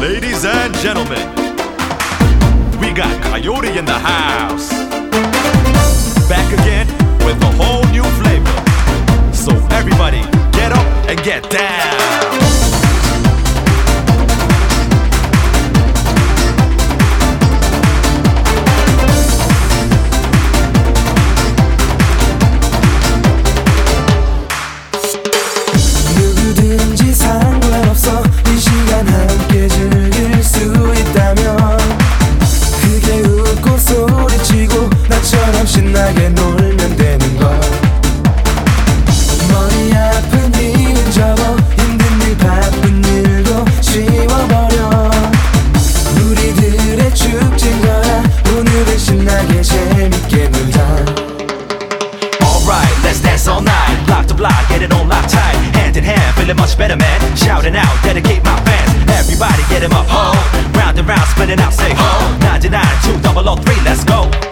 Ladies and gentlemen, we got Coyote in the house. Back again with a whole new flavor. So everybody, get up and get down. 누구든지 상관없어 이 시간 함께 즐길 수 있다면 크게 웃고 소리치고 나처럼 신나게 놀면 되는 걸. 머리 아픈 일은 접어 힘든 일 바쁜 일도 쉬워버려. 우리들의 축제인 거야. 오늘은 신나게 재밌게 놀자. Alright, let's dance all night. Block to block, get it on lock tight. Hand in hand, feeling much better, man. Shouting out, dedicate my fans. Everybody get 'em up, ho. Round and round, spinning out, say ho. 99, 2, 003, let's go.